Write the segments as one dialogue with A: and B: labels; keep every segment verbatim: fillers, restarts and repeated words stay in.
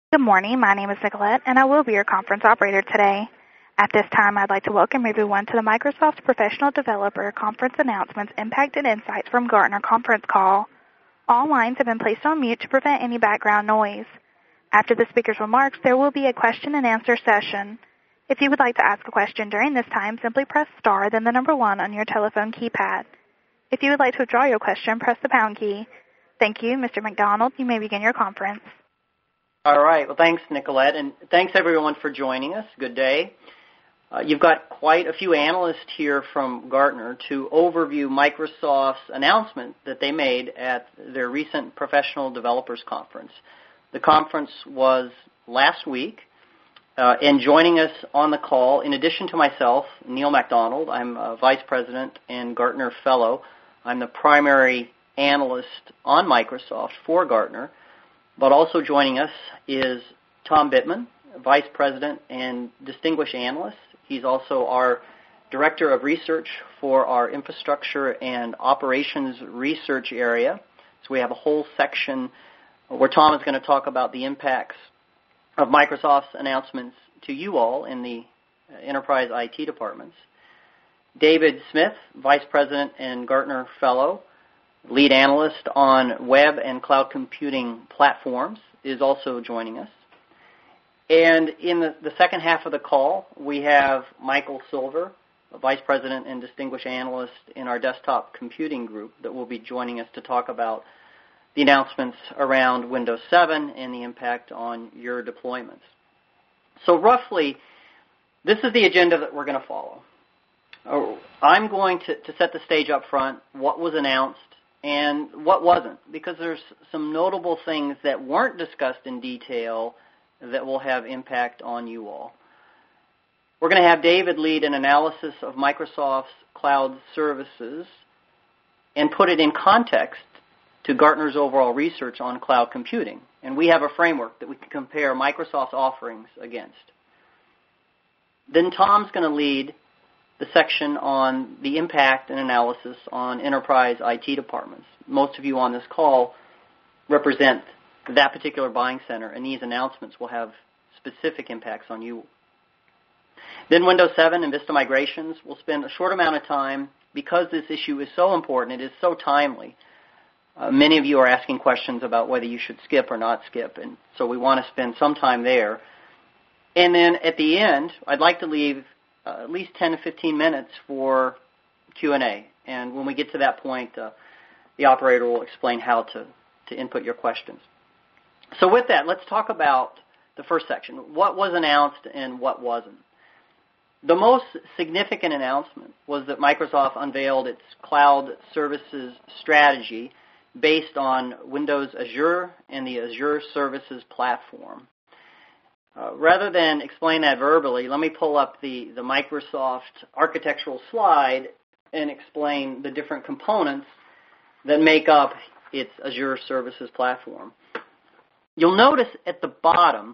A: Good morning. My name is Nicolette, and I will be your conference operator today. At this time, I'd like to welcome everyone to the Microsoft Professional Developer Conference Announcements Impact and Insights from Gartner conference call. All lines have been placed on mute to prevent any background noise. After the speaker's remarks, there will be a question and answer session. If you would like to ask a question during this time, simply press star, then the number one on your telephone keypad. If you would like to withdraw your question, press the pound key. Thank you. Mister McDonald, you may begin your conference.
B: All right. Well, thanks, Nicolette, and thanks, everyone, for joining us. Good day. Uh, you've got quite a few analysts here from Gartner to overview Microsoft's announcement that they made at their recent Professional Developers Conference. The conference was last week, uh, and joining us on the call, in addition to myself, Neil MacDonald, I'm a Vice President and Gartner Fellow. I'm the primary analyst on Microsoft for Gartner. But also joining us is Tom Bittman, Vice President and Distinguished Analyst. He's also our Director of Research for our Infrastructure and Operations Research area. So we have a whole section where Tom is going to talk about the impacts of Microsoft's announcements to you all in the enterprise I T departments. David Smith, Vice President and Gartner Fellow, Lead Analyst on Web and Cloud Computing Platforms, is also joining us. And in the, the second half of the call, we have Michael Silver, a Vice President and Distinguished Analyst in our Desktop Computing Group, that will be joining us to talk about the announcements around Windows seven and the impact on your deployments. So roughly, this is the agenda that we're going to follow. I'm going to, to set the stage up front, what was announced, and what wasn't, because there's some notable things that weren't discussed in detail that will have impact on you all. We're going to have David lead an analysis of Microsoft's cloud services and put it in context to Gartner's overall research on cloud computing. And we have a framework that we can compare Microsoft's offerings against. Then Tom's going to lead the section on the impact and analysis on enterprise I T departments. Most of you on this call represent that particular buying center, and these announcements will have specific impacts on you. Then Windows seven and Vista migrations. We'll spend a short amount of time because this issue is so important, it is so timely. Uh, many of you are asking questions about whether you should skip or not skip, and so we want to spend some time there. And then at the end, I'd like to leave Uh, at least ten to fifteen minutes for Q and A. And when we get to that point, uh, the operator will explain how to, to input your questions. So with that, let's talk about the first section, what was announced and what wasn't. The most significant announcement was that Microsoft unveiled its cloud services strategy based on Windows Azure and the Azure Services Platform. Uh, rather than explain that verbally, let me pull up the, the Microsoft architectural slide and explain the different components that make up its Azure Services Platform. You'll notice at the bottom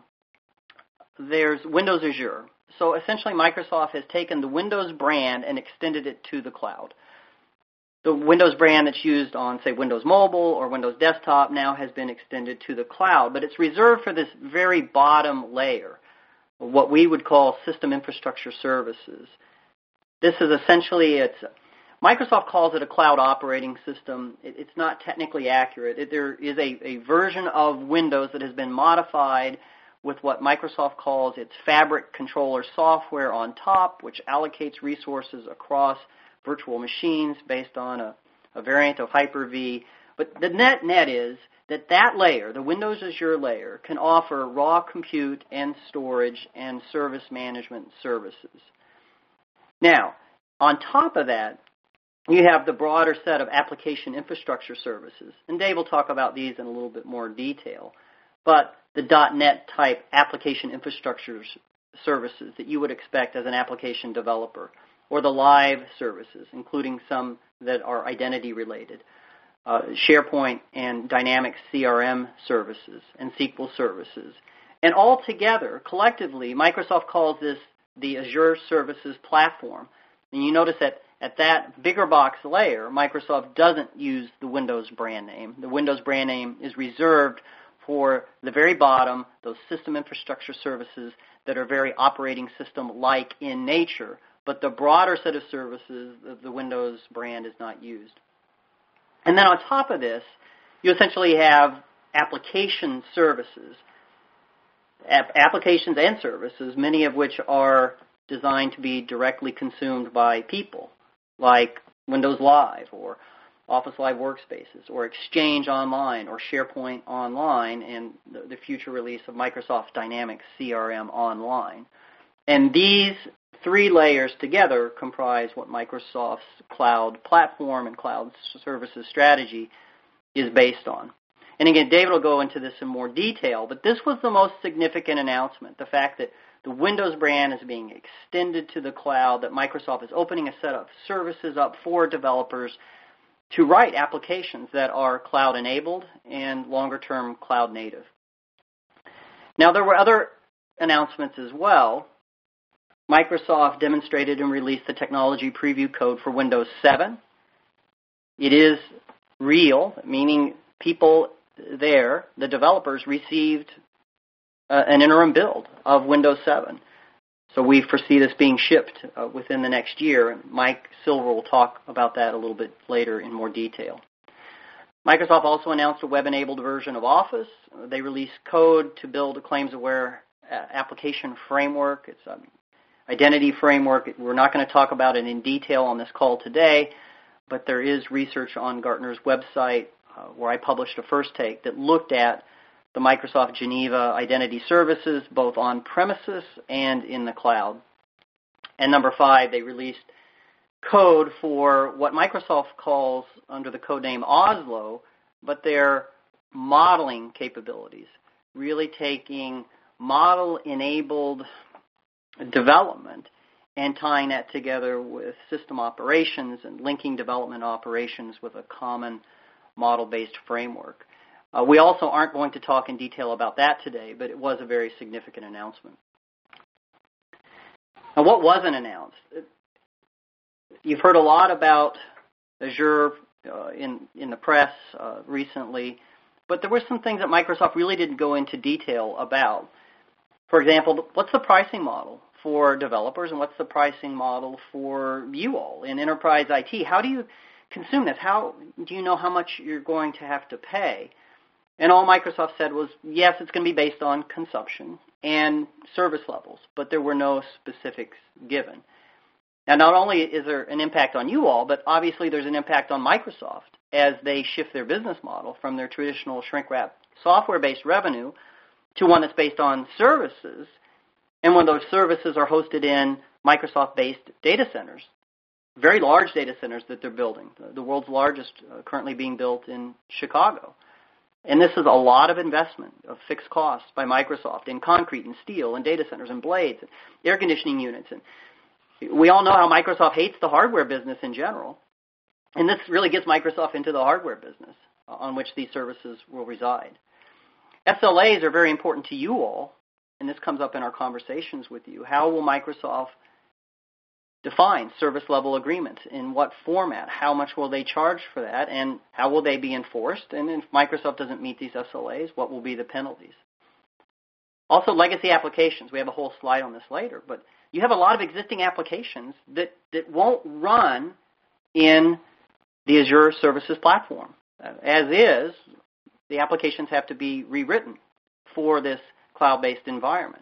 B: there's Windows Azure. So essentially Microsoft has taken the Windows brand and extended it to the cloud. The Windows brand that's used on, say, Windows Mobile or Windows Desktop now has been extended to the cloud, but it's reserved for this very bottom layer, what we would call system infrastructure services. This is essentially, it's, Microsoft calls it a cloud operating system. It, it's not technically accurate. It, there is a, a version of Windows that has been modified with what Microsoft calls its Fabric Controller software on top, which allocates resources across virtual machines based on a, a variant of Hyper-V. But the net net is that that layer, the Windows Azure layer, can offer raw compute and storage and service management services. Now, on top of that, you have the broader set of application infrastructure services. And Dave will talk about these in a little bit more detail. But the .NET type application infrastructure services that you would expect as an application developer, or the live services, including some that are identity related, uh, SharePoint and Dynamics C R M services, and S Q L services. And all together, collectively, Microsoft calls this the Azure Services Platform. And you notice that at that bigger box layer, Microsoft doesn't use the Windows brand name. The Windows brand name is reserved for the very bottom, those system infrastructure services that are very operating system-like in nature, but the broader set of services of the Windows brand is not used. And then on top of this, you essentially have application services, App- applications and services, many of which are designed to be directly consumed by people, like Windows Live or Office Live Workspaces or Exchange Online or SharePoint Online and the, the future release of Microsoft Dynamics C R M Online. And these three layers together comprise what Microsoft's cloud platform and cloud services strategy is based on. And again, David will go into this in more detail, but this was the most significant announcement, the fact that the Windows brand is being extended to the cloud, that Microsoft is opening a set of services up for developers to write applications that are cloud-enabled and longer-term cloud-native. Now, there were other announcements as well. Microsoft demonstrated and released the technology preview code for Windows seven. It is real, meaning people there, the developers, received uh, an interim build of Windows seven. So we foresee this being shipped uh, within the next year, and Mike Silver will talk about that a little bit later in more detail. Microsoft also announced a web-enabled version of Office. They released code to build a claims-aware application framework. It's an identity framework. We're not going to talk about it in detail on this call today, but there is research on Gartner's website uh, where I published a first take that looked at the Microsoft Geneva identity services, both on premises and in the cloud. And number five, they released code for what Microsoft calls under the code name Oslo, but they're modeling capabilities, really taking model-enabled development and tying that together with system operations and linking development operations with a common model-based framework. Uh, we also aren't going to talk in detail about that today, but it was a very significant announcement. Now, what wasn't announced? You've heard a lot about Azure uh, in, in the press uh, recently, but there were some things that Microsoft really didn't go into detail about. For example, what's the pricing model for developers and what's the pricing model for you all in enterprise I T? How do you consume this? How do you know how much you're going to have to pay? And all Microsoft said was, yes, it's going to be based on consumption and service levels, but there were no specifics given. Now, not only is there an impact on you all, but obviously there's an impact on Microsoft as they shift their business model from their traditional shrink-wrap software-based revenue to one that's based on services, and when those services are hosted in Microsoft-based data centers, very large data centers that they're building, the world's largest uh, currently being built in Chicago. And this is a lot of investment of fixed costs by Microsoft in concrete and steel and data centers and blades and air conditioning units. And we all know how Microsoft hates the hardware business in general. And this really gets Microsoft into the hardware business on which these services will reside. S L As are very important to you all, and this comes up in our conversations with you. How will Microsoft define service level agreements? In what format? How much will they charge for that? And how will they be enforced? And if Microsoft doesn't meet these S L As, what will be the penalties? Also, legacy applications. We have a whole slide on this later, but you have a lot of existing applications that, that won't run in the Azure Services Platform. As is, the applications have to be rewritten for this cloud-based environment.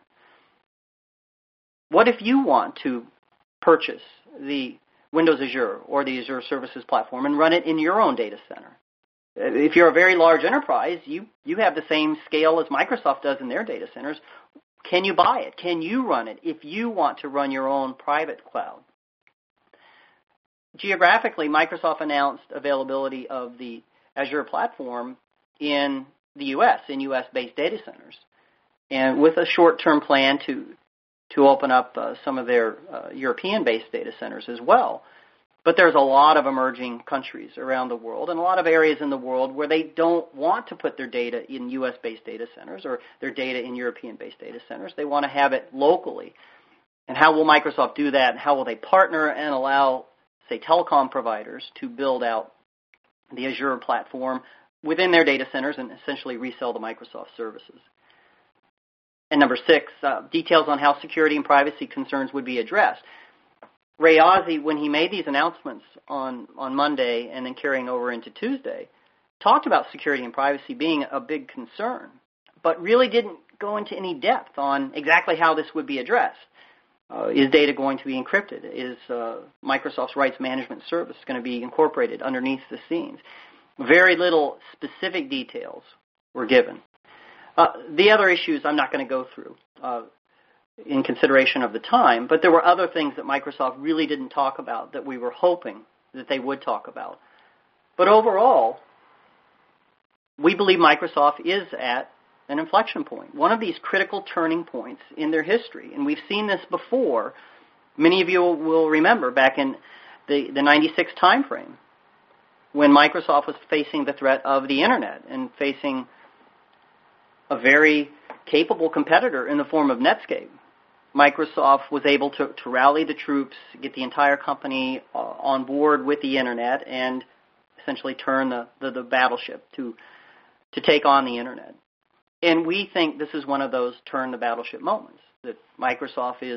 B: What if you want to purchase the Windows Azure or the Azure Services Platform and run it in your own data center? If you're a very large enterprise, you, you have the same scale as Microsoft does in their data centers. Can you buy it? Can you run it if you want to run your own private cloud? Geographically, Microsoft announced availability of the Azure platform in the U S, in U S-based data centers, and with a short-term plan to to open up uh, some of their uh, European-based data centers as well. But there's a lot of emerging countries around the world and a lot of areas in the world where they don't want to put their data in U S-based data centers or their data in European-based data centers. They want to have it locally. And how will Microsoft do that? And how will they partner and allow, say, telecom providers to build out the Azure platform within their data centers and essentially resell the Microsoft services. And number six, uh, details on how security and privacy concerns would be addressed. Ray Ozzie, when he made these announcements on, on Monday and then carrying over into Tuesday, talked about security and privacy being a big concern, but really didn't go into any depth on exactly how this would be addressed. Uh, is data going to be encrypted? Is uh, Microsoft's rights management service going to be incorporated underneath the scenes? Very little specific details were given. Uh, the other issues I'm not going to go through uh, in consideration of the time, but there were other things that Microsoft really didn't talk about that we were hoping that they would talk about. But overall, we believe Microsoft is at an inflection point, one of these critical turning points in their history. And we've seen this before. Many of you will remember back in the, the ninety-six timeframe when Microsoft was facing the threat of the Internet and facing a very capable competitor in the form of Netscape. Microsoft was able to, to rally the troops, get the entire company uh, on board with the Internet, and essentially turn the, the, the battleship to, to take on the Internet. And we think this is one of those turn the battleship moments, that Microsoft is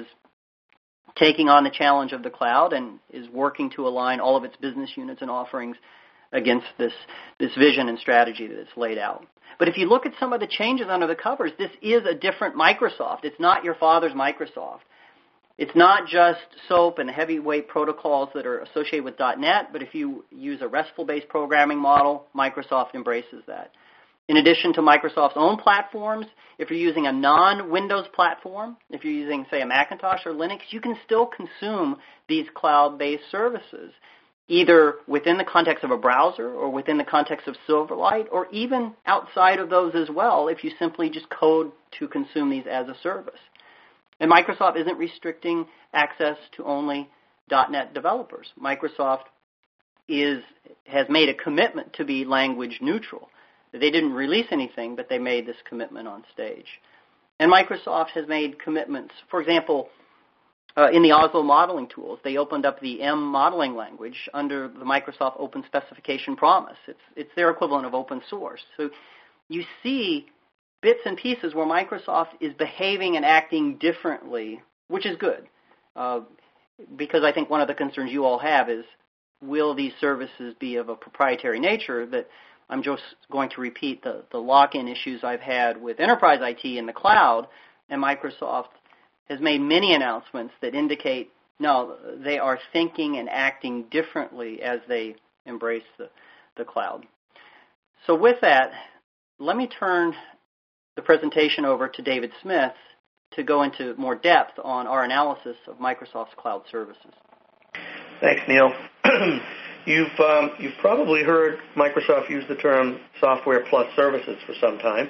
B: taking on the challenge of the cloud and is working to align all of its business units and offerings against this, this vision and strategy that it's laid out. But if you look at some of the changes under the covers, this is a different Microsoft. It's not your father's Microsoft. It's not just SOAP and heavyweight protocols that are associated with dot net, but if you use a RESTful-based programming model, Microsoft embraces that. In addition to Microsoft's own platforms, if you're using a non-Windows platform, if you're using, say, a Macintosh or Linux, you can still consume these cloud-based services, either within the context of a browser or within the context of Silverlight, or even outside of those as well if you simply just code to consume these as a service. And Microsoft isn't restricting access to only dot net developers. Microsoft is, has made a commitment to be language neutral. They didn't release anything, but they made this commitment on stage. And Microsoft has made commitments. For example, uh, in the Oslo modeling tools, they opened up the M modeling language under the Microsoft Open Specification Promise. It's, it's their equivalent of open source. So you see bits and pieces where Microsoft is behaving and acting differently, which is good. Uh, because I think one of the concerns you all have is, will these services be of a proprietary nature that I'm just going to repeat the, the lock-in issues I've had with enterprise I T in the cloud, and Microsoft has made many announcements that indicate, no, they are thinking and acting differently as they embrace the, the cloud. So with that, let me turn the presentation over to David Smith to go into more depth on our analysis of Microsoft's cloud services.
C: Thanks, Neil. You've, um, you've probably heard Microsoft use the term software plus services for some time.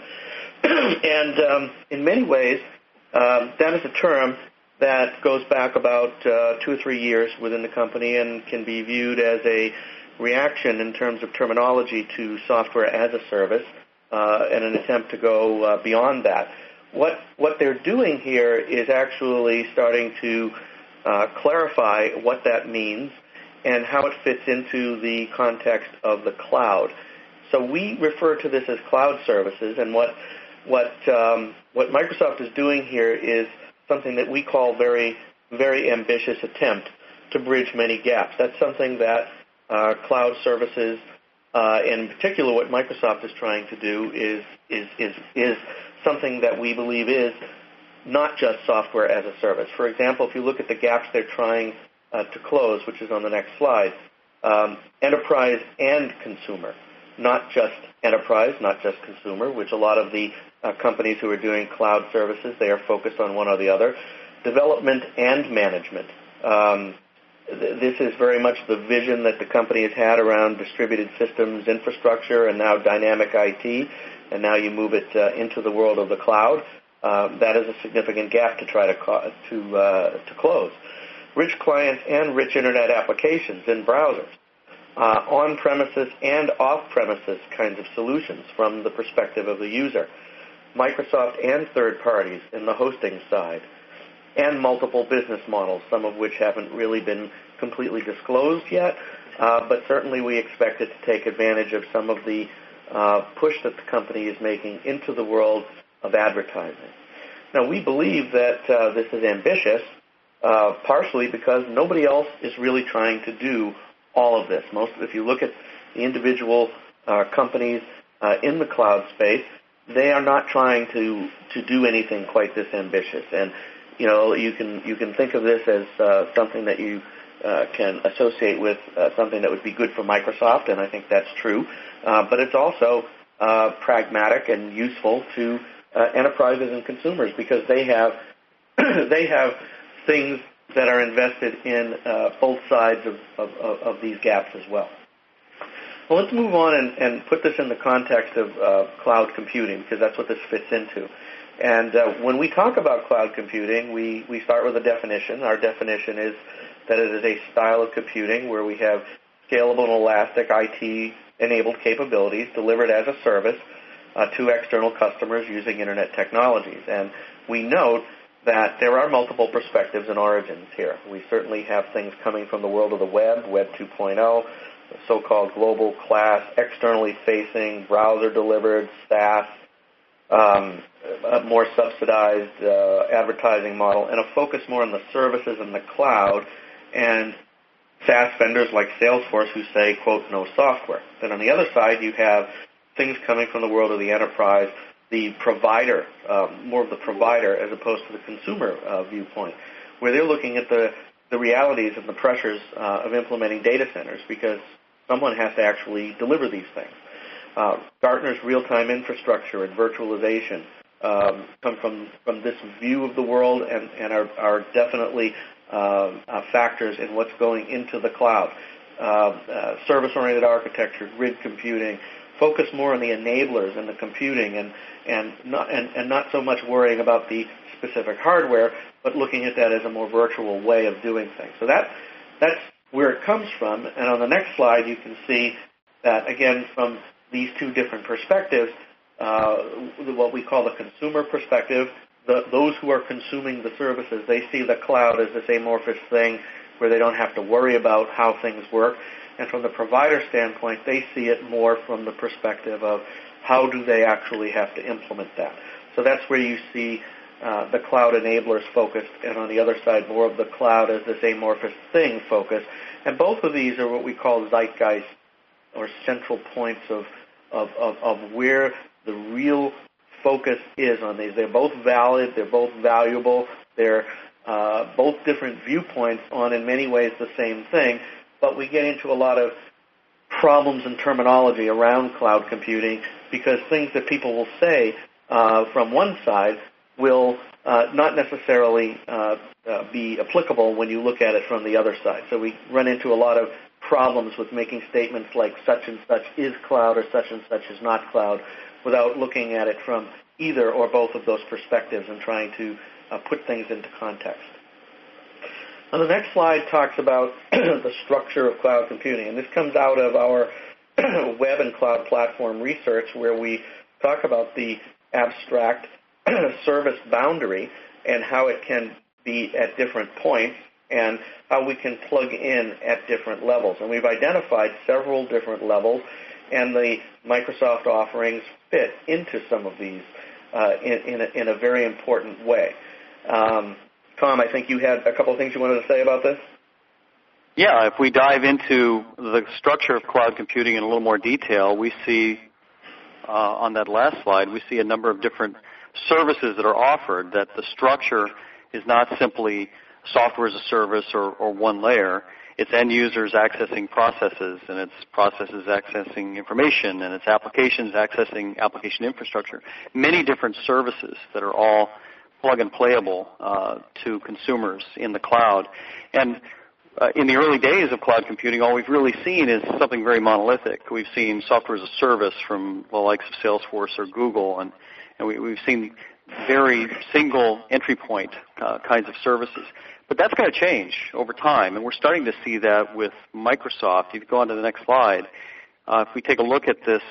C: and um, in many ways, um, that is a term that goes back about uh, two or three years within the company and can be viewed as a reaction in terms of terminology to software as a service uh, and an attempt to go uh, beyond that. What, what they're doing here is actually starting to uh, clarify what that means and how it fits into the context of the cloud. So we refer to this as cloud services, and what what um, what Microsoft is doing here is something that we call very, very ambitious attempt to bridge many gaps. That's something that uh, cloud services, uh, and in particular what Microsoft is trying to do, is is is is something that we believe is not just software as a service. For example, if you look at the gaps they're trying Uh, to close, which is on the next slide, um, enterprise and consumer, not just enterprise, not just consumer, which a lot of the uh, companies who are doing cloud services, they are focused on one or the other. Development and management. Um, th- this is very much the vision that the company has had around distributed systems infrastructure and now dynamic I T, and now you move it uh, into the world of the cloud. Uh, that is a significant gap to try to, co- to, uh, to close. Rich clients and rich Internet applications in browsers, uh, on-premises and off-premises kinds of solutions from the perspective of the user, Microsoft and third parties in the hosting side, and multiple business models, some of which haven't really been completely disclosed yet, uh, but certainly we expect it to take advantage of some of the uh, push that the company is making into the world of advertising. Now, we believe that uh, this is ambitious, uh, partially because nobody else is really trying to do all of this. Most, if you look at the individual uh, companies uh, in the cloud space, they are not trying to, to do anything quite this ambitious. And you know, you can you can think of this as uh, something that you uh, can associate with uh, something that would be good for Microsoft, and I think that's true. Uh, but it's also uh, pragmatic and useful to uh, enterprises and consumers because they have they have things that are invested in uh, both sides of, of, of these gaps as well. Well, let's move on and, and put this in the context of uh, cloud computing because that's what this fits into. And uh, when we talk about cloud computing, we, we start with a definition. Our definition is that it is a style of computing where we have scalable and elastic I T-enabled capabilities delivered as a service uh, to external customers using Internet technologies. And we note that there are multiple perspectives and origins here. We certainly have things coming from the world of the web, Web two point oh, the so-called global class, externally facing, browser-delivered, SaaS, Um, a more subsidized uh, advertising model, and a focus more on the services in the cloud, and SaaS vendors like Salesforce who say, quote, no software. Then on the other side, you have things coming from the world of the enterprise, the provider, uh, more of the provider as opposed to the consumer uh, viewpoint, where they're looking at the, the realities and the pressures uh, of implementing data centers because someone has to actually deliver these things. Uh, Gartner's real-time infrastructure and virtualization um, come from, from this view of the world and, and are, are definitely uh, uh, factors in what's going into the cloud. Uh, uh, service-oriented architecture, grid computing, focus more on the enablers and the computing and, and, not, and, and not so much worrying about the specific hardware, but looking at that as a more virtual way of doing things. So that, that's where it comes from. And on the next slide, you can see that, again, from these two different perspectives, uh, what we call the consumer perspective, the, those who are consuming the services, they see the cloud as this amorphous thing where they don't have to worry about how things work. And from the provider standpoint, they see it more from the perspective of how do they actually have to implement that. So that's where you see uh, the cloud enablers focused, and on the other side, more of the cloud as this amorphous thing focused. And both of these are what we call zeitgeist or central points of, of, of, of where the real focus is on these. They're both valid. They're both valuable. They're uh, both different viewpoints on, in many ways, the same thing. But we get into a lot of problems and terminology around cloud computing because things that people will say uh, from one side will uh, not necessarily uh, uh, be applicable when you look at it from the other side. So we run into a lot of problems with making statements like such and such is cloud or such and such is not cloud without looking at it from either or both of those perspectives and trying to uh, put things into context. Now, the next slide talks about the structure of cloud computing, and this comes out of our web and cloud platform research where we talk about the abstract service boundary and how it can be at different points and how we can plug in at different levels. And we've identified several different levels, and the Microsoft offerings fit into some of these uh, in, in, a, in a very important way. Um, Tom, I think you had a couple of things you wanted to say about this?
D: Yeah, if we dive into the structure of cloud computing in a little more detail, we see uh, on that last slide, we see a number of different services that are offered, that the structure is not simply software as a service or, or one layer. It's end users accessing processes, and it's processes accessing information, and it's applications accessing application infrastructure. Many different services that are all plug and playable uh, to consumers in the cloud. And uh, in the early days of cloud computing, all we've really seen is something very monolithic. We've seen software as a service from the likes of Salesforce or Google, and, and we, we've seen very single entry point uh, kinds of services. But that's going to change over time, and we're starting to see that with Microsoft. If you go on to the next slide, uh, if we take a look at this,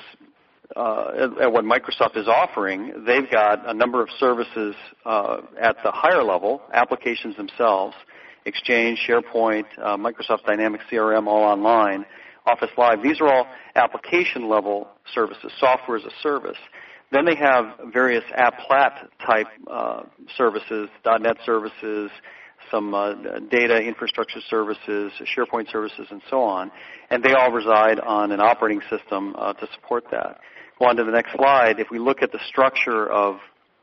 D: uh, at, at what Microsoft is offering, they've got a number of services uh, at the higher level, applications themselves, Exchange, SharePoint, uh, Microsoft Dynamics C R M, all online. Office Live. These are all application-level services, software as a service. Then they have various app-plat type uh, services, .NET services, some uh, data infrastructure services, SharePoint services, and so on. And they all reside on an operating system uh, to support that. Go on to the next slide. If we look at the structure of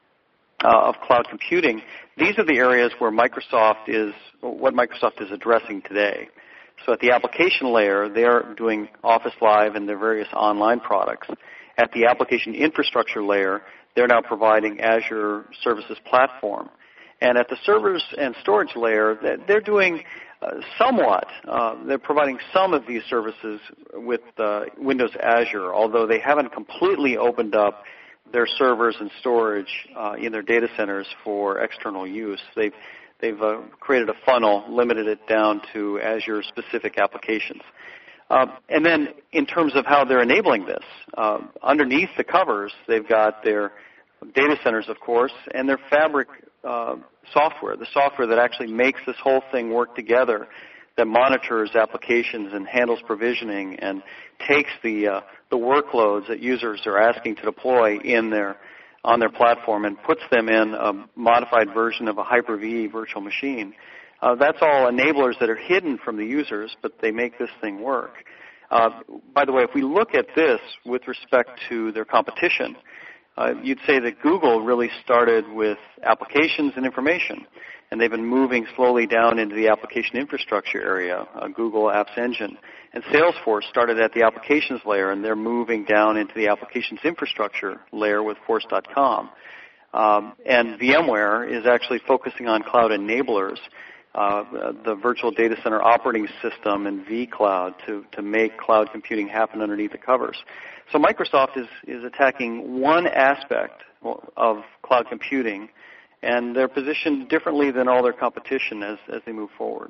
D: uh, of cloud computing, these are the areas where Microsoft is, what Microsoft is addressing today. So at the application layer, they're doing Office Live and their various online products. At the application infrastructure layer, they're now providing Azure Services Platform. And at the servers and storage layer, they're doing uh, somewhat, uh, they're providing some of these services with uh, Windows Azure, although they haven't completely opened up their servers and storage uh, in their data centers for external use. They've, they've uh, created a funnel, limited it down to Azure-specific applications. Uh, and then in terms of how they're enabling this, uh, underneath the covers, they've got their data centers, of course, and their Fabric uh, software, the software that actually makes this whole thing work together, that monitors applications and handles provisioning and takes the uh, the workloads that users are asking to deploy in their on their platform and puts them in a modified version of a Hyper-V virtual machine. Uh, that's all enablers that are hidden from the users, but they make this thing work. Uh, by the way, if we look at this with respect to their competition, uh, you'd say that Google really started with applications and information, and they've been moving slowly down into the application infrastructure area, uh, Google Apps Engine. And Salesforce started at the applications layer, and they're moving down into the applications infrastructure layer with Force dot com. Um, and VMware is actually focusing on cloud enablers, uh, the virtual data center operating system and vCloud to, to make cloud computing happen underneath the covers. So Microsoft is, is attacking one aspect of cloud computing, and they're positioned differently than all their competition as, as they move forward.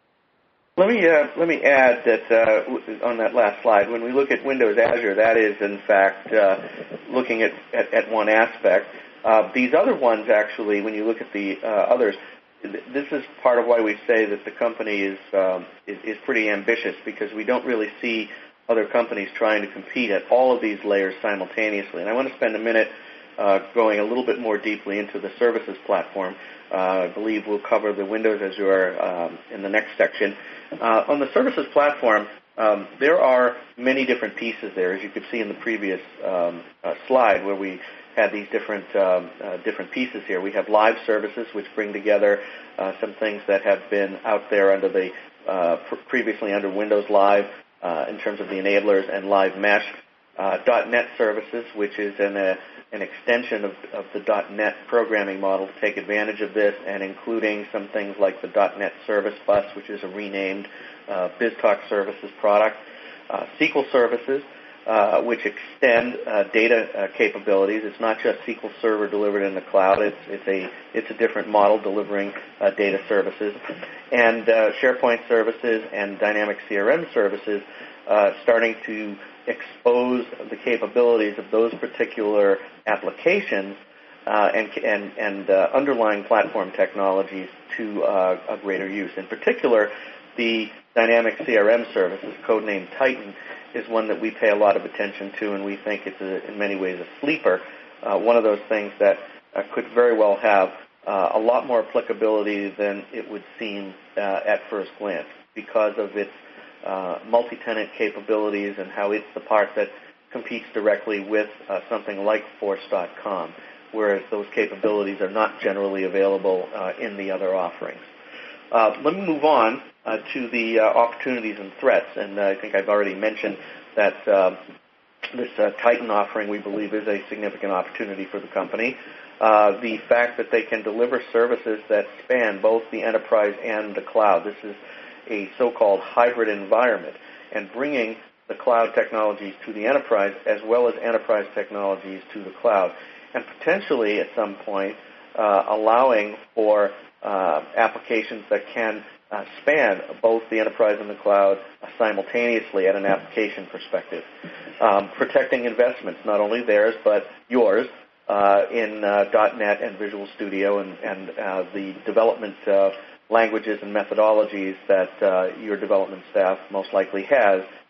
C: Let me uh, let me add that uh, on that last slide, when we look at Windows Azure, that is in fact uh, looking at, at, at one aspect. Uh, these other ones, actually, when you look at the uh, others, this is part of why we say that the company is, um, is is pretty ambitious, because we don't really see other companies trying to compete at all of these layers simultaneously. And I want to spend a minute uh, going a little bit more deeply into the services platform. Uh, I believe we'll cover the Windows Azure um, in the next section. Uh, on the services platform, um, there are many different pieces there, as you could see in the previous um, uh, slide where we had these different um, uh, different pieces here. We have live services, which bring together uh, some things that have been out there under the uh, pr- previously under Windows Live uh, in terms of the enablers and Live Mesh. Uh, .NET services, which is an, uh, an extension of, of the .NET programming model to take advantage of this, and including some things like the .NET Service Bus, which is a renamed uh, BizTalk Services product. Uh, S Q L services, uh, which extend uh, data uh, capabilities. It's not just S Q L Server delivered in the cloud. It's, it's, a, it's a different model delivering uh, data services. And uh, SharePoint services and Dynamics C R M services uh, starting to expose the capabilities of those particular applications uh, and, and, and uh, underlying platform technologies to uh, a greater use. In particular, the Dynamics C R M services, codenamed Titan, is one that we pay a lot of attention to, and we think it's a, in many ways a sleeper, uh, one of those things that uh, could very well have uh, a lot more applicability than it would seem uh, at first glance because of its Uh, multi-tenant capabilities and how it's the part that competes directly with uh, something like Force dot com, whereas those capabilities are not generally available uh, in the other offerings. Uh, let me move on uh, to the uh, opportunities and threats, and uh, I think I've already mentioned that uh, this uh, Titan offering, we believe, is a significant opportunity for the company. Uh, the fact that they can deliver services that span both the enterprise and the cloud. This is a so-called hybrid environment, and bringing the cloud technologies to the enterprise as well as enterprise technologies to the cloud, and potentially at some point uh, allowing for uh, applications that can uh, span both the enterprise and the cloud uh, simultaneously at an application perspective. Um, protecting investments, not only theirs but yours, uh, in uh, .NET and Visual Studio and, and uh, the development uh, languages and methodologies that uh, your development staff most likely has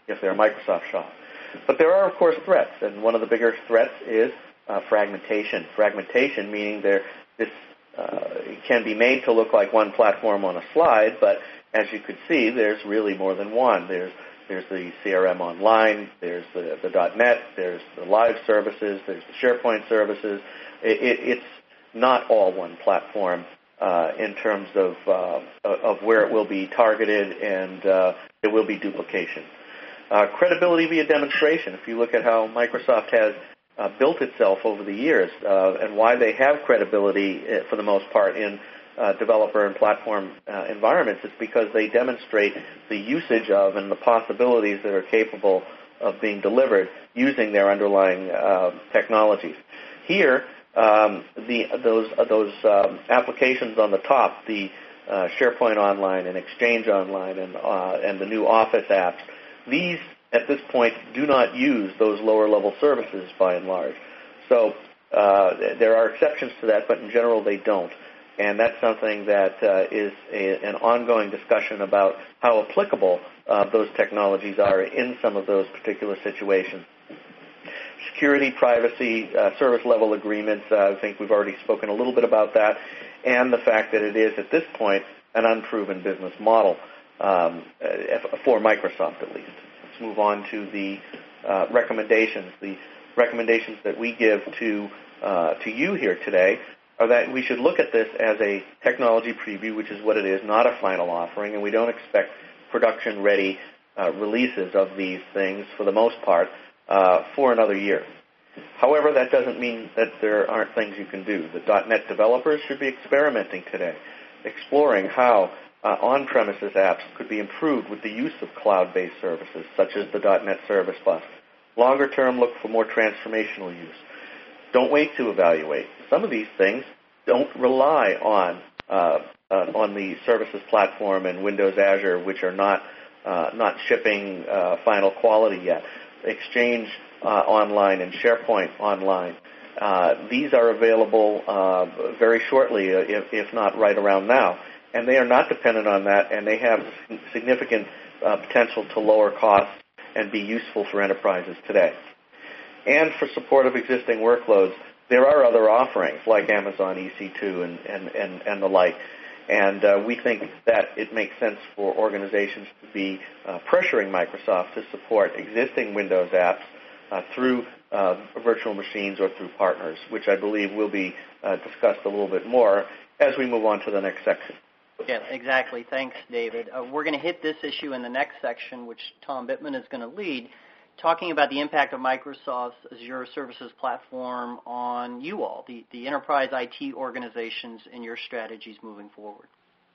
C: if they're a Microsoft shop. But there are, of course, threats, and one of the bigger threats is uh, fragmentation. Fragmentation meaning there this uh, can be made to look like one platform on a slide, but as you could see, there's really more than one. There's there's the C R M Online, there's the, the .NET, there's the live services, there's the SharePoint services. It, it, it's not all one platform uh, in terms of uh, of where it will be targeted, and uh, there will be duplication. Uh, credibility via demonstration. If you look at how Microsoft has uh, built itself over the years uh, and why they have credibility uh, for the most part in uh, developer and platform uh, environments, it's because they demonstrate the usage of and the possibilities that are capable of being delivered using their underlying uh, technologies. Here, um, the, those, uh, those um, applications on the top, the uh, SharePoint Online and Exchange Online and, uh, and the new Office apps, these, at this point, do not use those lower-level services by and large. So uh, there are exceptions to that, but in general they don't. And that's something that uh, is a, an ongoing discussion about how applicable uh, those technologies are in some of those particular situations. Security, privacy, uh, service-level agreements, uh, I think we've already spoken a little bit about that, and the fact that it is, at this point, an unproven business model. Um, for Microsoft, at least. Let's move on to the uh, recommendations. The recommendations that we give to uh, to you here today are that we should look at this as a technology preview, which is what it is, not a final offering, and we don't expect production-ready uh, releases of these things, for the most part, uh, for another year. However, that doesn't mean that there aren't things you can do. The .NET developers should be experimenting today, exploring how Uh, on-premises apps could be improved with the use of cloud-based services, such as the .NET Service Bus. Longer term, look for more transformational use. Don't wait to evaluate. Some of these things don't rely on uh, uh, on the services platform and Windows Azure, which are not uh, not shipping uh, final quality yet. Exchange uh, Online and SharePoint Online. Uh, these are available uh, very shortly, if, if not right around now. And they are not dependent on that, and they have significant uh, potential to lower costs and be useful for enterprises today. And for support of existing workloads, there are other offerings like Amazon E C two and, and, and, and the like. And uh, we think that it makes sense for organizations to be uh, pressuring Microsoft to support existing Windows apps uh, through uh, virtual machines or through partners, which I believe will be uh, discussed a little bit more as we move on to the next section.
B: Yeah, exactly. Thanks, David. Uh, we're going to hit this issue in the next section, which Tom Bittman is going to lead, talking about the impact of Microsoft's Azure Services Platform on you all, the, the enterprise I T organizations, and your strategies moving forward.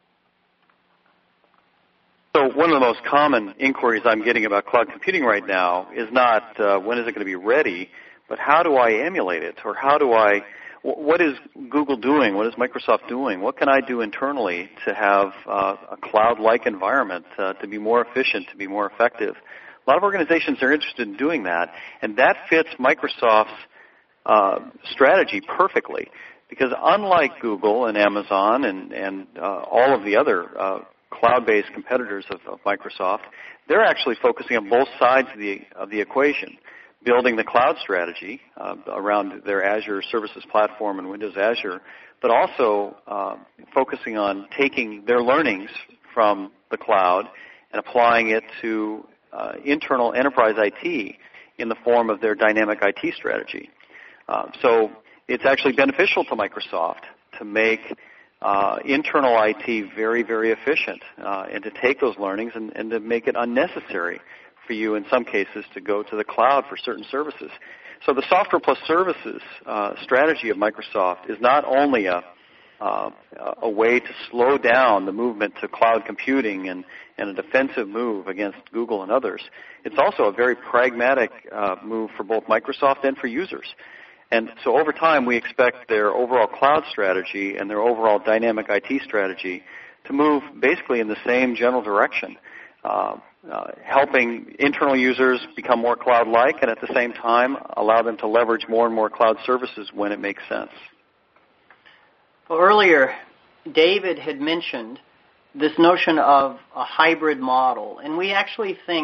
D: So one of the most common inquiries I'm getting about cloud computing right now is not uh, when is it going to be ready, but how do I emulate it, or how do I What is Google doing? What is Microsoft doing? What can I do internally to have uh, a cloud-like environment uh, to be more efficient, to be more effective? A lot of organizations are interested in doing that, and that fits Microsoft's uh, strategy perfectly, because unlike Google and Amazon and, and uh, all of the other uh, cloud-based competitors of, of Microsoft, they're actually focusing on both sides of the, of the equation. Building the cloud strategy uh, around their Azure Services Platform and Windows Azure, but also uh, focusing on taking their learnings from the cloud and applying it to uh, internal enterprise I T in the form of their dynamic I T strategy. Uh, so it's actually beneficial to Microsoft to make uh, internal I T very, very efficient uh, and to take those learnings and, and to make it unnecessary for you in some cases to go to the cloud for certain services. So the software plus services uh, strategy of Microsoft is not only a, uh, a way to slow down the movement to cloud computing and, and a defensive move against Google and others. It's also a very pragmatic uh, move for both Microsoft and for users. And so over time we expect their overall cloud strategy and their overall dynamic I T strategy to move basically in the same general direction. Uh, Uh, helping internal users become more cloud-like and at the same time allow them to leverage more and more cloud services when it makes sense.
B: Well, earlier, David had mentioned this notion of a hybrid model, and we actually think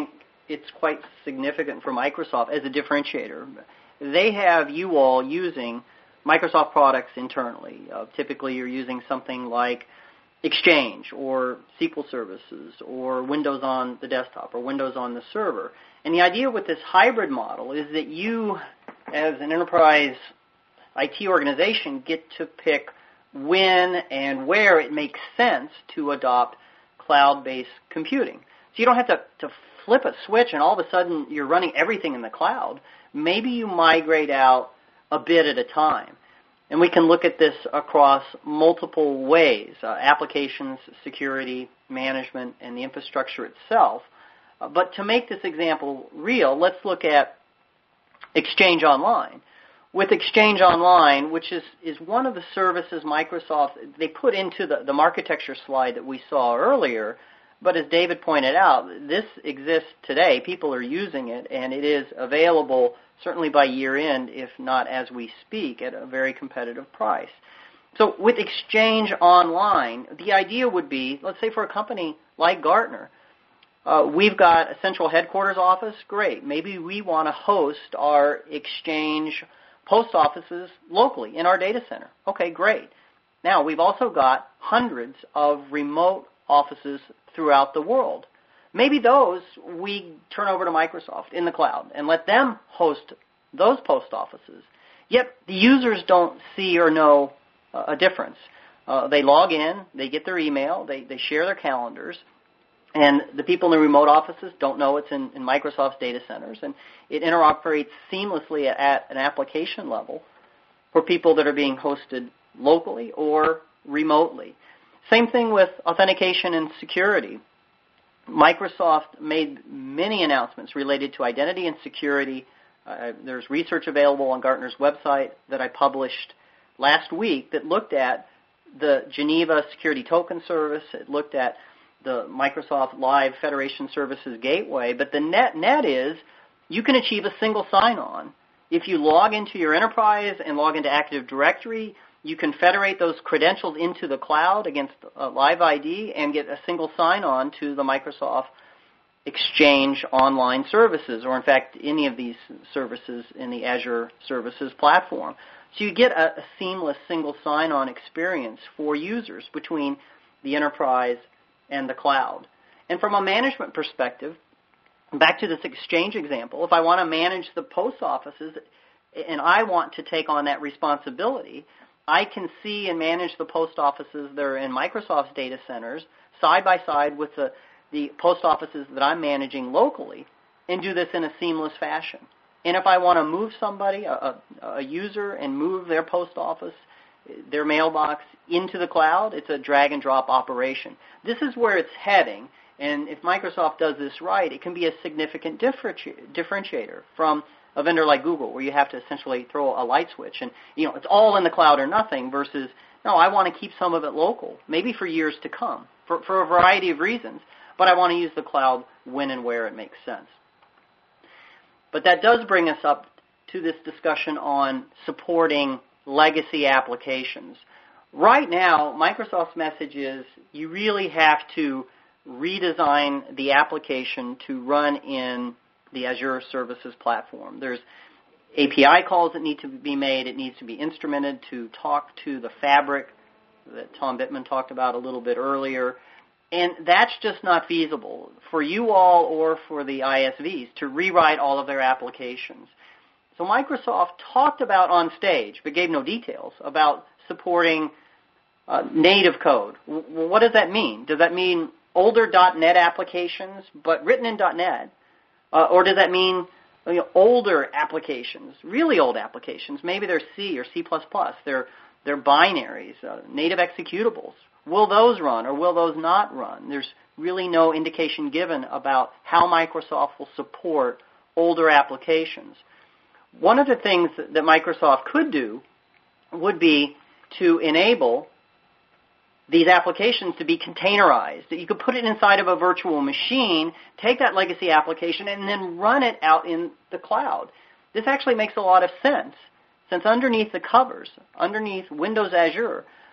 B: it's quite significant for Microsoft as a differentiator. They have you all using Microsoft products internally. Uh, typically, you're using something like Exchange or S Q L services or Windows on the desktop or Windows on the server. And the idea with this hybrid model is that you, as an enterprise I T organization, get to pick when and where it makes sense to adopt cloud-based computing. So you don't have to, to flip a switch and all of a sudden you're running everything in the cloud. Maybe you migrate out a bit at a time. And we can look at this across multiple ways, uh, applications, security, management, and the infrastructure itself. Uh, but to make this example real, let's look at Exchange Online. With Exchange Online, which is, is one of the services Microsoft, they put into the, the architecture slide that we saw earlier, but as David pointed out, this exists today. People are using it, and it is available certainly by year end, if not as we speak, at a very competitive price. So with Exchange Online, the idea would be, let's say for a company like Gartner, uh, we've got a central headquarters office, great. Maybe we want to host our Exchange post offices locally in our data center. Okay, great. Now, we've also got hundreds of remote offices throughout the world. Maybe those we turn over to Microsoft in the cloud and let them host those post offices. Yet the users don't see or know uh, a difference. Uh, they log in, they get their email, they, they share their calendars, and the people in the remote offices don't know it's in, in Microsoft's data centers, and it interoperates seamlessly at, at an application level for people that are being hosted locally or remotely. Same thing with authentication and security. Microsoft made many announcements related to identity and security. Uh, there's research available on Gartner's website that I published last week that looked at the Geneva Security Token Service. It looked at the Microsoft Live Federation Services Gateway. But the net net is you can achieve a single sign-on. If you log into your enterprise and log into Active Directory, you can federate those credentials into the cloud against uh, Live I D and get a single sign-on to the Microsoft Exchange Online services, or in fact, any of these services in the Azure Services platform. So you get a, a seamless single sign-on experience for users between the enterprise and the cloud. And from a management perspective, back to this Exchange example, if I want to manage the post offices and I want to take on that responsibility, I can see and manage the post offices that are in Microsoft's data centers side by side with the, the post offices that I'm managing locally and do this in a seamless fashion. And if I want to move somebody, a, a, a user, and move their post office, their mailbox into the cloud, it's a drag and drop operation. This is where it's heading, and if Microsoft does this right, it can be a significant differentiator from a vendor like Google, where you have to essentially throw a light switch and, you know, it's all in the cloud or nothing, versus, no, I want to keep some of it local, maybe for years to come, for, for a variety of reasons, but I want to use the cloud when and where it makes sense. But that does bring us up to this discussion on supporting legacy applications. Right now, Microsoft's message is you really have to redesign the application to run in the Azure Services platform. There's A P I calls that need to be made. It needs to be instrumented to talk to the fabric that Tom Bittman talked about a little bit earlier. And that's just not feasible for you all or for the I S Vs to rewrite all of their applications. So Microsoft talked about on stage, but gave no details, about supporting uh, native code. W- what does that mean? Does that mean older dot net applications, but written in dot net? Uh, or does that mean, you know, older applications, really old applications? Maybe they're C or C plus plus. They're, they're binaries, uh, native executables. Will those run or will those not run? There's really no indication given about how Microsoft will support older applications. One of the things that Microsoft could do would be to enable these applications to be containerized, that you could put it inside of a virtual machine, take that legacy application, and then run it out in the cloud. This actually makes a lot of sense, since underneath the covers, underneath Windows Azure,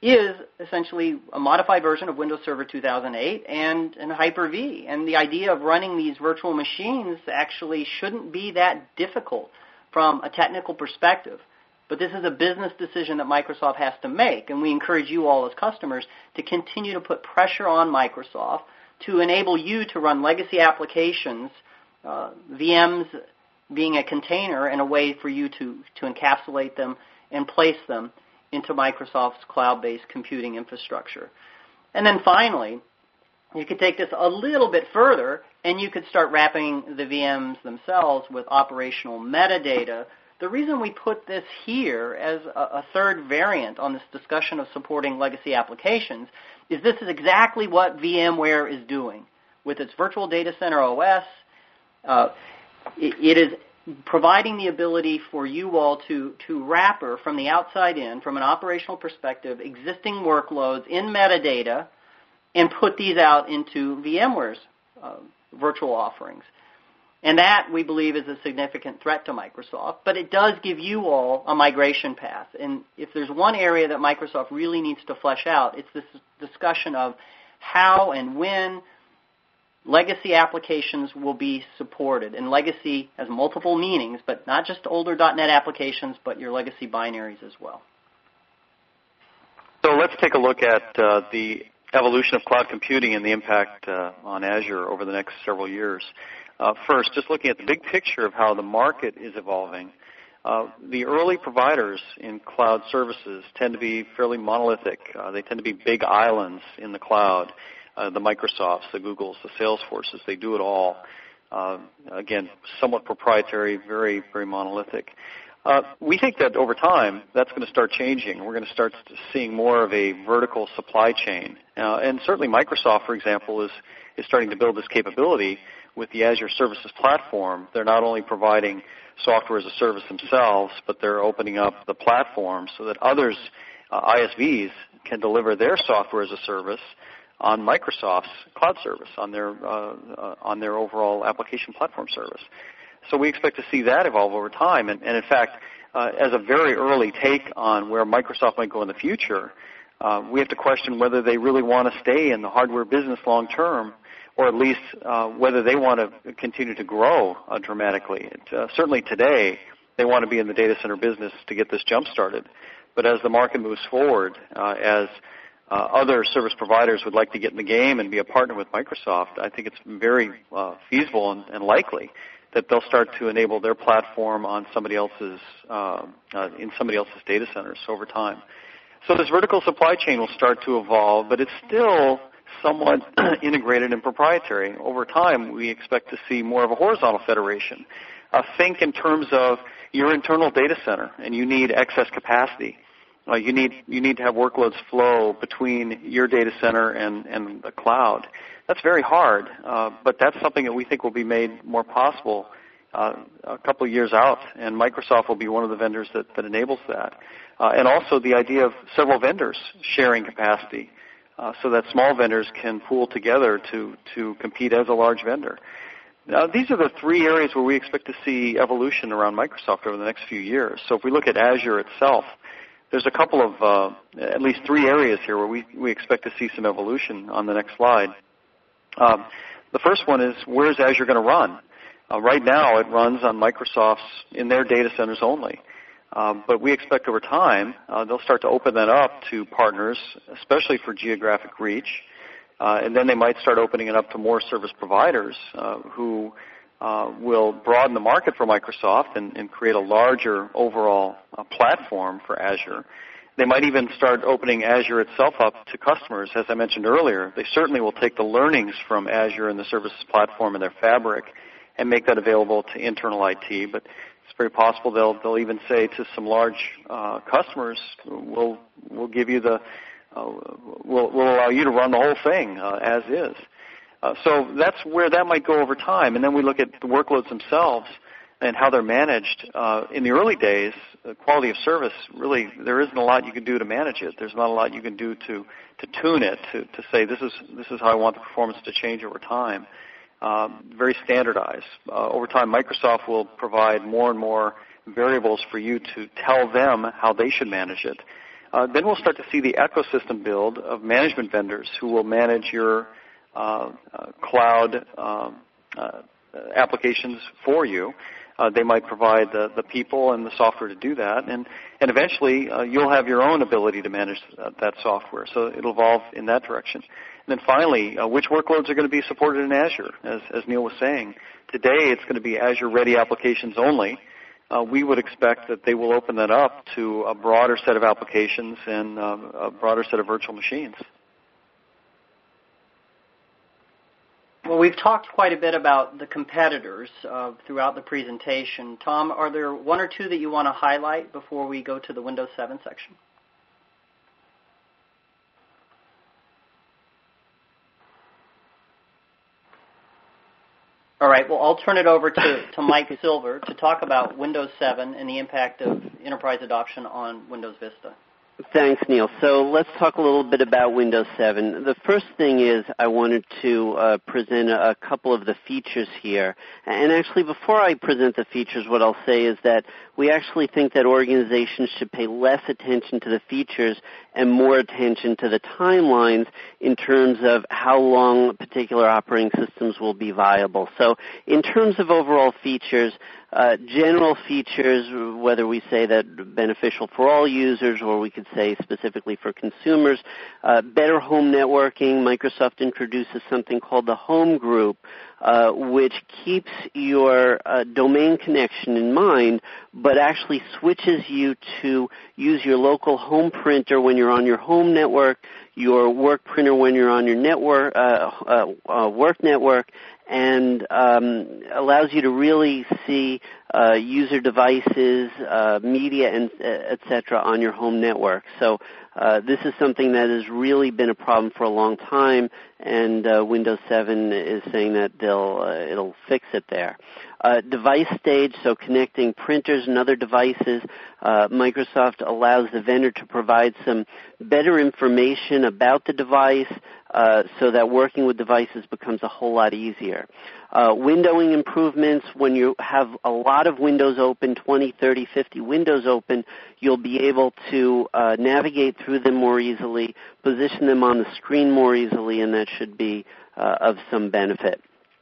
B: is essentially a modified version of Windows Server two thousand eight and, and Hyper-V. And the idea of running these virtual machines actually shouldn't be that difficult from a technical perspective. But this is a business decision that Microsoft has to make, and we encourage you all as customers to continue to put pressure on Microsoft to enable you to run legacy applications, uh, V Ms being a container, and a way for you to, to encapsulate them and place them into Microsoft's cloud-based computing infrastructure. And then finally, you could take this a little bit further, and you could start wrapping the V Ms themselves with operational metadata. The reason we put this here as a, a third variant on this discussion of supporting legacy applications is this is exactly what VMware is doing. With its Virtual Data Center O S, uh, it, it is providing the ability for you all to, to wrapper from the outside in, from an operational perspective, existing workloads in metadata and put these out into VMware's uh, virtual offerings. And that, we believe, is a significant threat to Microsoft, but it does give you all a migration path. And if there's one area that Microsoft really needs to flesh out, it's this discussion of how and when legacy applications will be supported. And legacy has multiple meanings, but not just older dot net applications, but your legacy binaries as well.
D: So let's take a look at uh, the evolution of cloud computing and the impact uh, on Azure over the next several years. Uh, first, just looking at the big picture of how the market is evolving, uh, the early providers in cloud services tend to be fairly monolithic. Uh, they tend to be big islands in the cloud. Uh, the Microsofts, the Googles, the Salesforces, they do it all. Uh, again, somewhat proprietary, very, very monolithic. Uh, we think that over time, that's going to start changing. We're going to start seeing more of a vertical supply chain. Uh, and certainly Microsoft, for example, is, is starting to build this capability with the Azure Services Platform. They're not only providing software as a service themselves, but they're opening up the platform so that others, uh, I S Vs, can deliver their software as a service on Microsoft's cloud service, on their uh, uh, on their overall application platform service. So we expect to see that evolve over time. And, and in fact, uh, as a very early take on where Microsoft might go in the future, uh, we have to question whether they really want to stay in the hardware business long term, or at least uh, whether they want to continue to grow uh, dramatically. It, uh, certainly today, they want to be in the data center business to get this jump started. But as the market moves forward, uh, as uh, other service providers would like to get in the game and be a partner with Microsoft, I think it's very uh, feasible and, and likely that they'll start to enable their platform on somebody else's uh, uh, in somebody else's data centers over time. So this vertical supply chain will start to evolve, but it's still somewhat integrated and proprietary. Over time, we expect to see more of a horizontal federation. Uh, think in terms of your internal data center, and you need excess capacity. Uh, you need you need to have workloads flow between your data center and, and the cloud. That's very hard, uh, but that's something that we think will be made more possible uh, a couple of years out, and Microsoft will be one of the vendors that, that enables that. Uh, and also the idea of several vendors sharing capacity uh, so that small vendors can pool together to, to compete as a large vendor. Now, these are the three areas where we expect to see evolution around Microsoft over the next few years. So if we look at Azure itself, there's a couple of, uh, at least three areas here where we, we expect to see some evolution on the next slide. Um, the first one is, where is Azure going to run? Uh, right now, it runs on Microsoft's, in their data centers only. Um, but we expect over time, uh, they'll start to open that up to partners, especially for geographic reach. Uh, and then they might start opening it up to more service providers uh, who uh, will broaden the market for Microsoft and, and create a larger overall uh, platform for Azure. They might even start opening Azure itself up to customers. As I mentioned earlier, they certainly will take the learnings from Azure and the services platform and their fabric and make that available to internal I T. But it's very possible they'll they'll even say to some large uh, customers, "We'll we'll give you the uh, we'll we'll allow you to run the whole thing uh, as is." Uh, so that's where that might go over time. And then we look at the workloads themselves and how they're managed. Uh, in the early days, the quality of service, really, there isn't a lot you can do to manage it. There's not a lot you can do to, to tune it, to, to say this is this is how I want the performance to change over time. Um, very standardized. Uh, over time, Microsoft will provide more and more variables for you to tell them how they should manage it. uh, then we'll start to see the ecosystem build of management vendors who will manage your uh, uh, cloud um, uh, applications for you. Uh, they might provide the, the people and the software to do that, and, and eventually uh, you'll have your own ability to manage uh, that software. So it'll evolve in that direction. And then finally, uh, which workloads are going to be supported in Azure? As, as Neil was saying, today it's going to be Azure-ready applications only. Uh, we would expect that they will open that up to a broader set of applications and uh, a broader set of virtual machines.
B: Well, we've talked quite a bit about the competitors uh, throughout the presentation. Tom, are there one or two that you want to highlight before we go to the Windows seven section? All right, well, I'll turn it over to, to Mike Silver to talk about Windows seven and the impact of enterprise adoption on Windows Vista.
E: Thanks, Neil. So let's talk a little bit about Windows seven. The first thing is I wanted to uh, present a couple of the features here. And actually, before I present the features, what I'll say is that we actually think that organizations should pay less attention to the features and more attention to the timelines in terms of how long particular operating systems will be viable. So in terms of overall features, Uh, general features, whether we say that beneficial for all users or we could say specifically for consumers, uh, better home networking. Microsoft introduces something called the Home Group, uh, which keeps your uh, domain connection in mind, but actually switches you to use your local home printer when you're on your home network, your work printer when you're on your network, uh, uh, uh, work network, and um, allows you to really see uh, user devices, uh, media, and uh, et cetera on your home network. So uh, this is something that has really been a problem for a long time, and uh, Windows seven is saying that they'll uh, it'll fix it there. Uh, device stage, so connecting printers and other devices. Uh, Microsoft allows the vendor to provide some better information about the device uh, so that working with devices becomes a whole lot easier. Uh, windowing improvements, when you have a lot of windows open, twenty, thirty, fifty windows open, you'll be able to uh, navigate through them more easily, position them on the screen more easily, and that should be uh, of some benefit.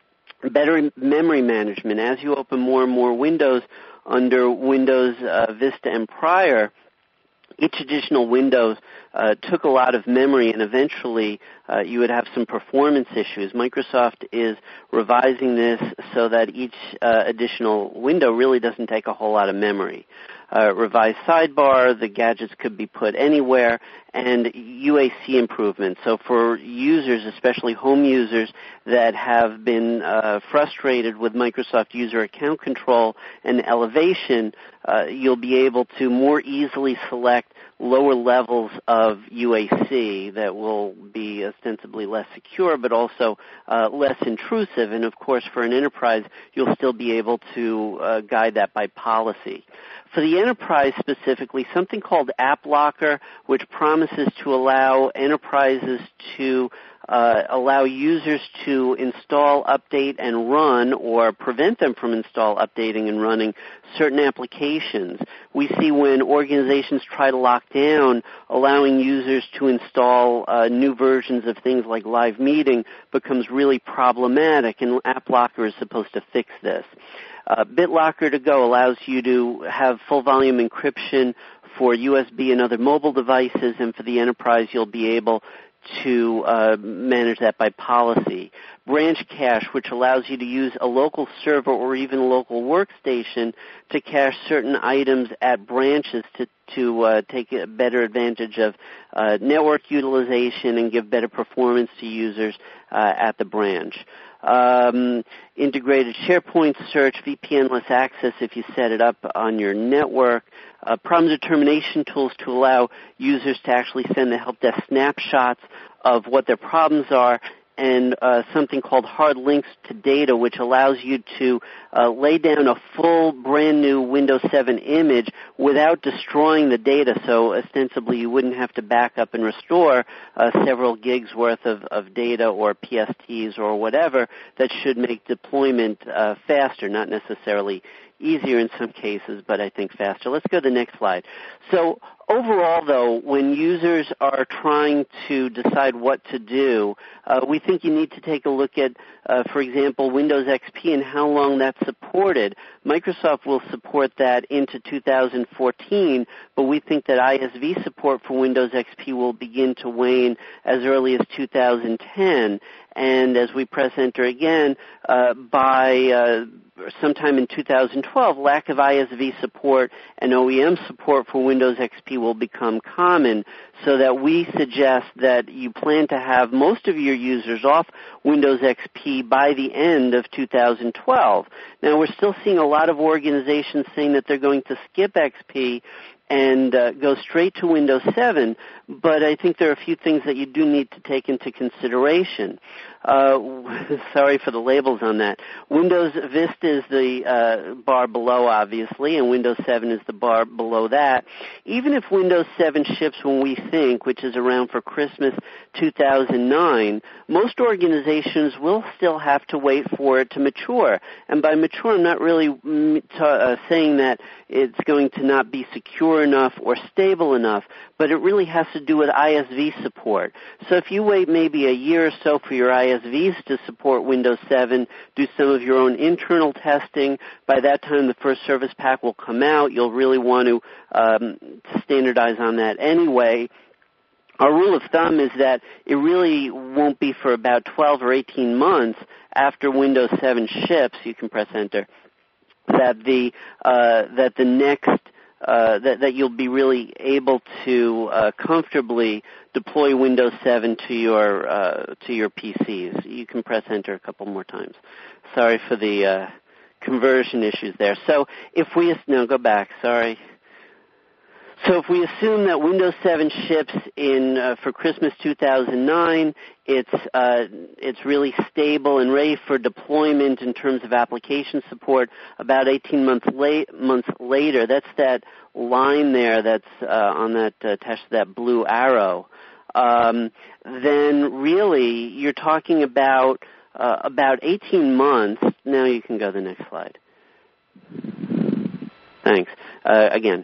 E: Better memory management. As you open more and more windows under Windows uh, Vista and prior, each additional window uh, took a lot of memory, and eventually uh, you would have some performance issues. Microsoft is revising this so that each uh, additional window really doesn't take a whole lot of memory. Uh, revised sidebar, the gadgets could be put anywhere, and U A C improvements. So for users, especially home users that have been uh, frustrated with Microsoft User Account Control and Elevation, uh, you'll be able to more easily select lower levels of U A C that will be ostensibly less secure but also uh, less intrusive. And, of course, for an enterprise, you'll still be able to uh, guide that by policy. For the enterprise specifically, something called App Locker, which promises to allow enterprises to uh, allow users to install, update, and run, or prevent them from install, updating, and running certain applications. We see when organizations try to lock down, allowing users to install uh, new versions of things like Live Meeting becomes really problematic, and App Locker is supposed to fix this. Uh, BitLocker to Go allows you to have full volume encryption for U S B and other mobile devices, and for the enterprise you'll be able to uh, manage that by policy. Branch Cache, which allows you to use a local server or even a local workstation to cache certain items at branches to, to uh, take a better advantage of uh, network utilization and give better performance to users uh, at the branch. Um, integrated SharePoint search, V P N-less access if you set it up on your network, uh, problem determination tools to allow users to actually send the help desk snapshots of what their problems are, and uh, something called hard links to data, which allows you to uh, lay down a full brand new Windows seven image without destroying the data. So ostensibly you wouldn't have to back up and restore uh, several gigs worth of, of data or P S Ts or whatever. That should make deployment uh, faster, not necessarily easier in some cases, but I think faster. Let's go to the next slide. So Overall, though, when users are trying to decide what to do, uh, we think you need to take a look at, uh, for example, Windows X P and how long that's supported. Microsoft will support that into two thousand fourteen, but we think that I S V support for Windows X P will begin to wane as early as two thousand ten. And as we press enter again, uh, by uh, sometime in two thousand twelve, lack of I S V support and O E M support for Windows X P will become common, so that we suggest that you plan to have most of your users off Windows X P by the end of two thousand twelve. Now, we're still seeing a lot of organizations saying that they're going to skip X P and uh, go straight to Windows seven, but I think there are a few things that you do need to take into consideration. Uh, sorry for the labels on that. Windows Vista is the uh, bar below, obviously, and Windows seven is the bar below that. Even if Windows seven ships when we think, which is around for Christmas two thousand nine, most organizations will still have to wait for it to mature. And by mature, I'm not really t- uh, saying that it's going to not be secure enough or stable enough, but it really has to do with I S V support. So if you wait maybe a year or so for your I S Vs to support Windows seven, do some of your own internal testing, by that time the first service pack will come out. You'll really want to um, standardize on that anyway. Our rule of thumb is that it really won't be for about twelve or eighteen months after Windows seven ships, you can press enter, that the uh, that the next uh, that, that you'll be really able to uh, comfortably deploy Windows seven to your uh, to your P Cs. You can press enter a couple more times. Sorry for the uh, conversion issues there. So if we no go back, sorry. So if we assume that Windows seven ships in uh, for Christmas two thousand nine, it's uh, it's really stable and ready for deployment in terms of application support about eighteen months late months later. That's that line there that's uh, on that uh, attached to that blue arrow. Um, then really you're talking about uh, about eighteen months. Now you can go to the next slide. Thanks. Uh, again.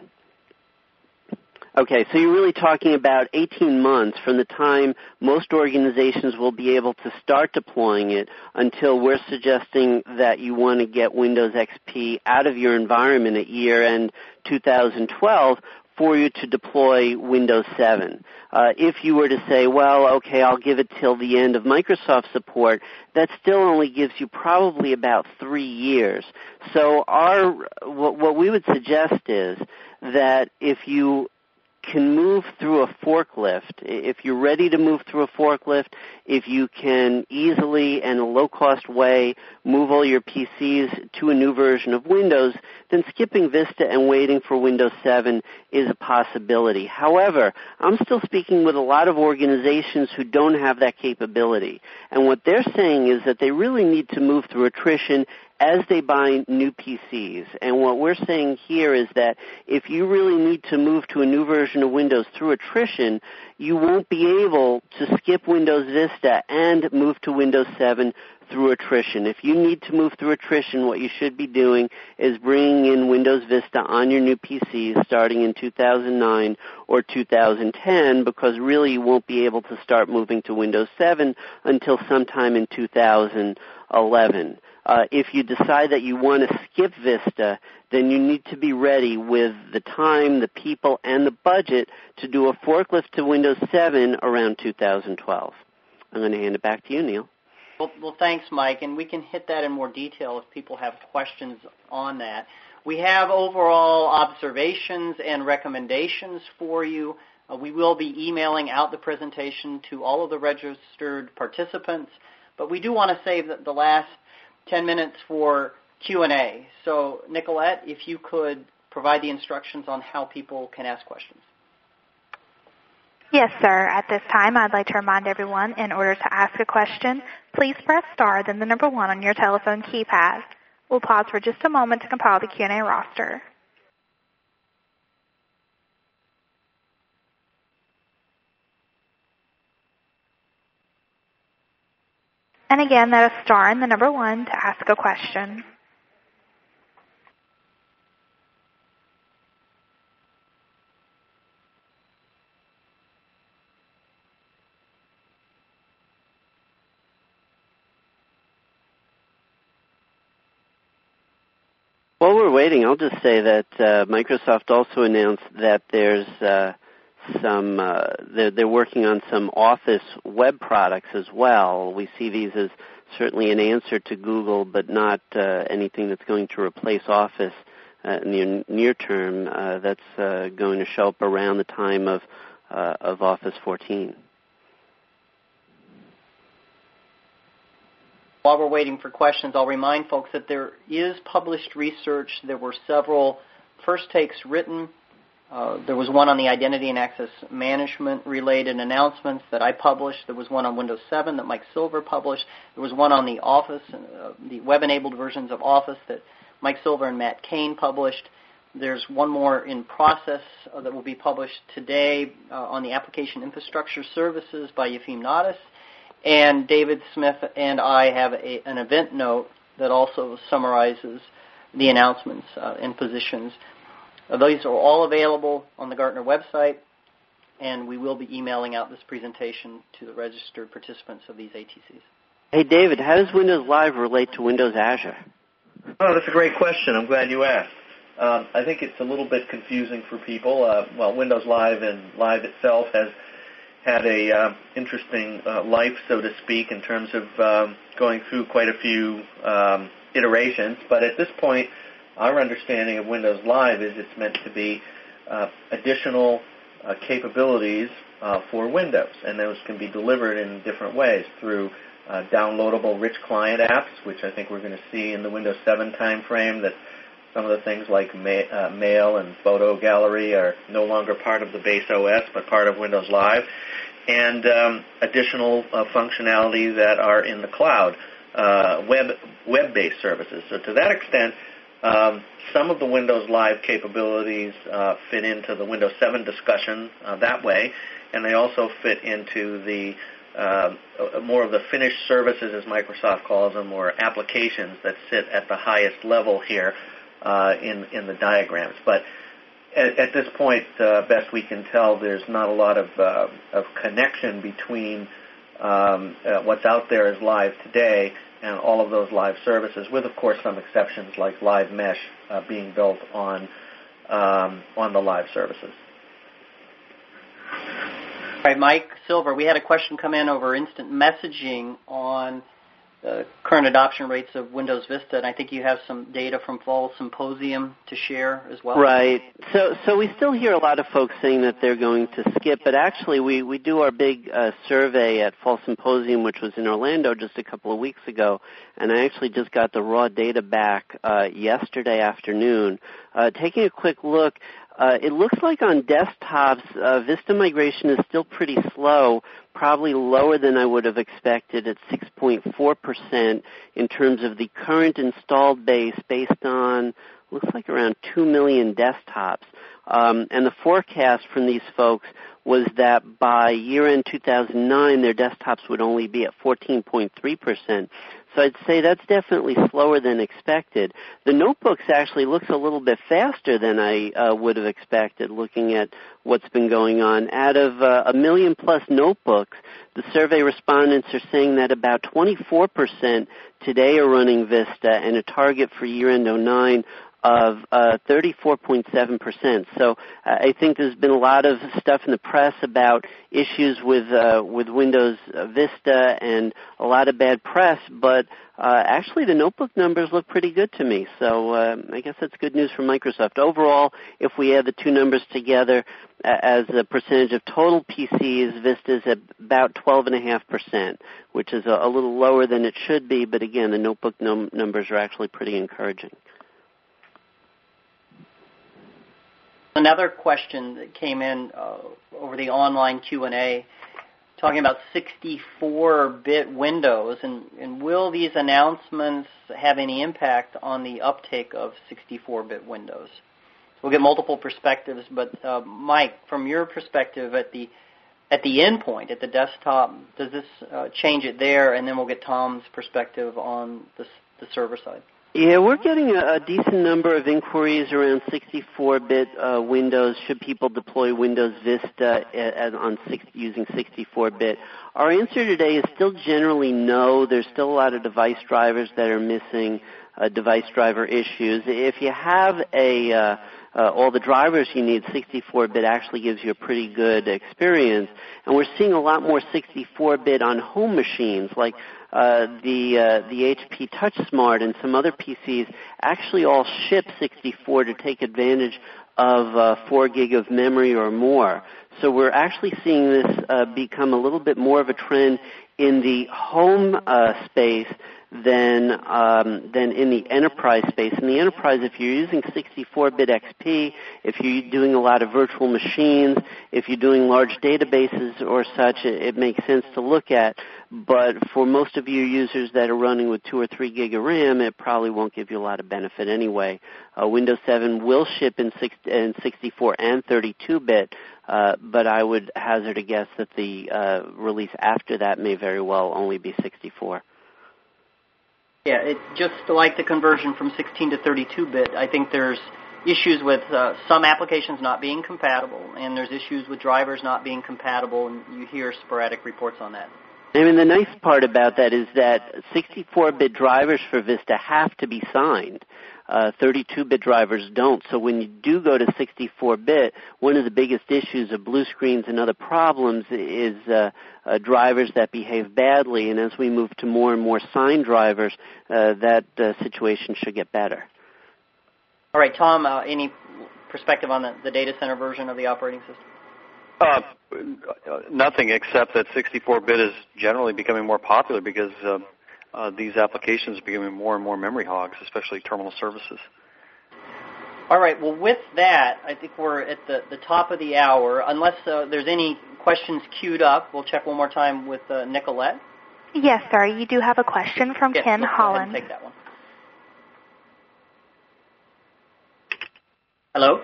E: Okay, so you're really talking about eighteen months from the time most organizations will be able to start deploying it until we're suggesting that you want to get Windows X P out of your environment at year-end two thousand twelve for you to deploy Windows seven. Uh, if you were to say, well, okay, I'll give it till the end of Microsoft support, that still only gives you probably about three years. So our what, what we would suggest is that if you can move through a forklift, if you're ready to move through a forklift, if you can easily and in a low-cost way move all your P Cs to a new version of Windows, then skipping Vista and waiting for Windows seven is a possibility. However, I'm still speaking with a lot of organizations who don't have that capability. And what they're saying is that they really need to move through attrition as they buy new P Cs. And what we're saying here is that if you really need to move to a new version of Windows through attrition, you won't be able to skip Windows Vista and move to Windows seven through attrition. If you need to move through attrition, what you should be doing is bringing in Windows Vista on your new P Cs starting in two thousand nine or two thousand ten, because really you won't be able to start moving to Windows seven until sometime in two thousand eleven. Uh, if you decide that you want to skip Vista, then you need to be ready with the time, the people, and the budget to do a forklift to Windows seven around two thousand twelve. I'm going to hand it back to you, Neil.
B: Well, well, thanks, Mike, and we can hit that in more detail if people have questions on that. We have overall observations and recommendations for you. Uh, we will be emailing out the presentation to all of the registered participants, but we do want to save the, the last ten minutes for Q and A. So, Nicolette, if you could provide the instructions on how people can ask questions.
A: Yes, sir. At this time, I'd like to remind everyone, in order to ask a question, please press star, then the number one on your telephone keypad. We'll pause for just a moment to compile the Q and A roster. And again, that is star and the number one to ask a question.
E: While we're waiting, I'll just say that uh, Microsoft also announced that there's uh, some uh, they're, they're working on some Office web products as well. We see these as certainly an answer to Google, but not uh, anything that's going to replace Office uh, in the near term. Uh, that's uh, going to show up around the time of uh, of Office fourteen.
B: While we're waiting for questions, I'll remind folks that there is published research. There were several first takes written. Uh, there was one on the identity and access management related announcements that I published. There was one on Windows seven that Mike Silver published. There was one on the Office, uh, the web-enabled versions of Office that Mike Silver and Matt Kane published. There's one more in process uh, that will be published today uh, on the application infrastructure services by Yefim Nadas. And David Smith and I have a, an event note that also summarizes the announcements uh, and positions. Uh, these are all available on the Gartner website, and we will be emailing out this presentation to the registered participants of these A T Cs.
E: Hey, David, how does Windows Live relate to Windows Azure?
C: Oh, that's a great question. I'm glad you asked. Um, I think it's a little bit confusing for people. Uh, well, Windows Live and Live itself has had a uh, interesting uh, life, so to speak, in terms of um, going through quite a few um, iterations. But at this point, our understanding of Windows Live is it's meant to be uh, additional uh, capabilities uh, for Windows, and those can be delivered in different ways through uh, downloadable rich client apps, which I think we're going to see in the Windows seven timeframe, that some of the things like ma- uh, Mail and Photo Gallery are no longer part of the base O S, but part of Windows Live, and um, additional uh, functionality that are in the cloud, uh, web, web-based services. So to that extent, um, some of the Windows Live capabilities uh, fit into the Windows seven discussion uh, that way, and they also fit into the uh, more of the finished services, as Microsoft calls them, or applications that sit at the highest level here uh, in, in the diagrams. But at, at this point, uh, best we can tell, there's not a lot of, uh, of connection between um, uh, what's out there as live today and all of those live services, with, of course, some exceptions like Live Mesh uh, being built on um, on the live services.
B: All right, Mike Silver, we had a question come in over instant messaging on the current adoption rates of Windows Vista, and I think you have some data from Fall Symposium to share as well.
E: Right. So so we still hear a lot of folks saying that they're going to skip, but actually we, we do our big uh, survey at Fall Symposium, which was in Orlando just a couple of weeks ago, and I actually just got the raw data back uh, yesterday afternoon. Uh, taking a quick look, Uh, it looks like on desktops, uh, Vista migration is still pretty slow, probably lower than I would have expected at six point four percent in terms of the current installed base based on, looks like around two million desktops. Um, and the forecast from these folks was that by year-end two thousand nine, their desktops would only be at fourteen point three percent. So I'd say that's definitely slower than expected. The notebooks actually looks a little bit faster than I uh, would have expected, looking at what's been going on. Out of uh, a million plus notebooks, the survey respondents are saying that about twenty-four percent today are running Vista, and a target for year-end oh nine of uh, thirty-four point seven percent. So uh, I think there's been a lot of stuff in the press about issues with uh, with Windows Vista and a lot of bad press, but uh, actually the notebook numbers look pretty good to me. So uh, I guess that's good news for Microsoft. Overall, if we add the two numbers together, uh, as a percentage of total P Cs, Vista is at about twelve point five percent, which is a, a little lower than it should be, but again, the notebook num- numbers are actually pretty encouraging.
B: Another question that came in uh, over the online Q and A talking about sixty-four bit Windows, and, and will these announcements have any impact on the uptake of sixty-four bit Windows? So we'll get multiple perspectives, but uh, Mike, from your perspective at the at the endpoint, at the desktop, does this uh, change it there? And then we'll get Tom's perspective on the, the server side.
E: Yeah, we're getting a, a decent number of inquiries around sixty-four bit uh, Windows. Should people deploy Windows Vista at, at, on six, using sixty-four bit? Our answer today is still generally no. There's still a lot of device drivers that are missing. uh, device driver issues. If you have a uh, uh, all the drivers you need, sixty-four bit actually gives you a pretty good experience. And we're seeing a lot more sixty-four bit on home machines, like uh, the uh, the H P TouchSmart and some other P Cs actually all ship sixty-four to take advantage of uh, four gig of memory or more. So we're actually seeing this uh, become a little bit more of a trend in the home uh, space than um, than in the enterprise space. In the enterprise, if you're using sixty-four bit X P, if you're doing a lot of virtual machines, if you're doing large databases or such, it, it makes sense to look at. But for most of you users that are running with two or three gig of RAM, it probably won't give you a lot of benefit anyway. Uh, Windows seven will ship in, six, in sixty-four and thirty-two bit, uh, but I would hazard a guess that the uh, release after that may very well only be sixty-four.
B: Yeah, it, just like the conversion from sixteen to thirty-two bit, I think there's issues with uh, some applications not being compatible, and there's issues with drivers not being compatible, and you hear sporadic reports on that.
E: I mean, the nice part about that is that sixty-four bit drivers for Vista have to be signed. Uh, thirty-two bit drivers don't. So when you do go to sixty-four bit, one of the biggest issues of blue screens and other problems is uh, uh, drivers that behave badly. And as we move to more and more signed drivers, uh, that uh, situation should get better.
B: All right, Tom, uh, any perspective on the, the data center version of the operating system?
D: Uh, nothing except that sixty-four bit is generally becoming more popular because uh, uh, these applications are becoming more and more memory hogs, especially terminal services.
B: All right. Well, with that, I think we're at the, the top of the hour. Unless uh, there's any questions queued up, we'll check one more time with uh, Nicolette.
A: Yes, sir. You do have a question from
B: yes,
A: Ken
B: let's
A: Holland.
B: Go ahead and take that one. Hello?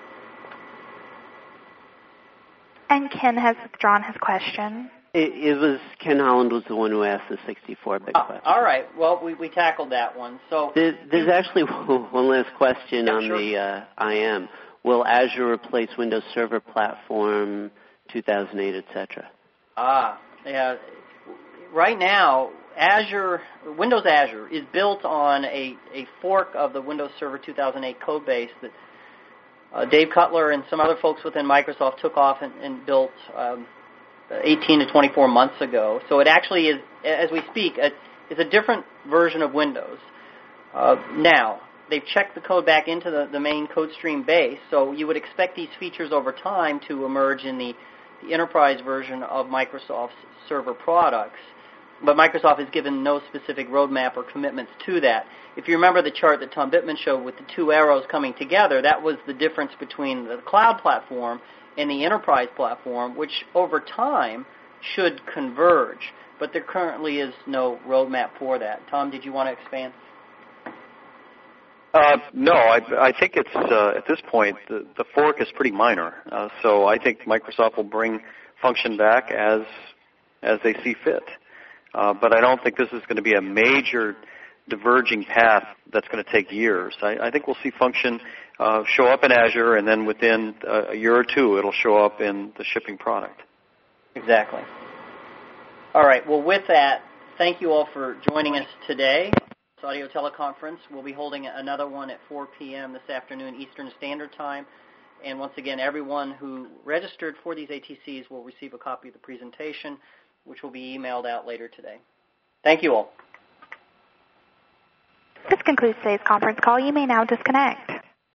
A: And Ken has withdrawn his question.
E: It, it was Ken Holland was the one who asked the sixty-four bit
B: Uh,
E: question.
B: all right. Well, we, we tackled that one. So
E: There's, there's actually one last question
B: yeah,
E: on
B: sure.
E: the uh, I M. Will Azure replace Windows Server Platform two thousand eight, et cetera?
B: Ah, yeah. Right now, Azure, Windows Azure is built on a, a fork of the Windows Server two thousand eight code base that uh, Dave Cutler and some other folks within Microsoft took off and, and built um, eighteen to twenty-four months ago. So it actually is, as we speak, a, is a different version of Windows. Uh, now, they've checked the code back into the, the main code stream base, so you would expect these features over time to emerge in the, the enterprise version of Microsoft's server products. But Microsoft has given no specific roadmap or commitments to that. If you remember the chart that Tom Bittman showed with the two arrows coming together, that was the difference between the cloud platform and the enterprise platform, which over time should converge. But there currently is no roadmap for that. Tom, did you want to expand?
D: Uh, no, I, I think it's uh, at this point the, the fork is pretty minor. Uh, so I think Microsoft will bring function back as as they see fit. Uh, but I don't think this is going to be a major diverging path that's going to take years. I, I think we'll see function uh, show up in Azure, and then within uh, a year or two, it'll show up in the shipping product.
B: Exactly. All right. Well, with that, thank you all for joining us today. This audio teleconference. We'll be holding another one at four p.m. this afternoon Eastern Standard Time. And once again, everyone who registered for these A T Cs will receive a copy of the presentation, which will be emailed out later today. Thank you all.
A: This concludes today's conference call. You may now disconnect.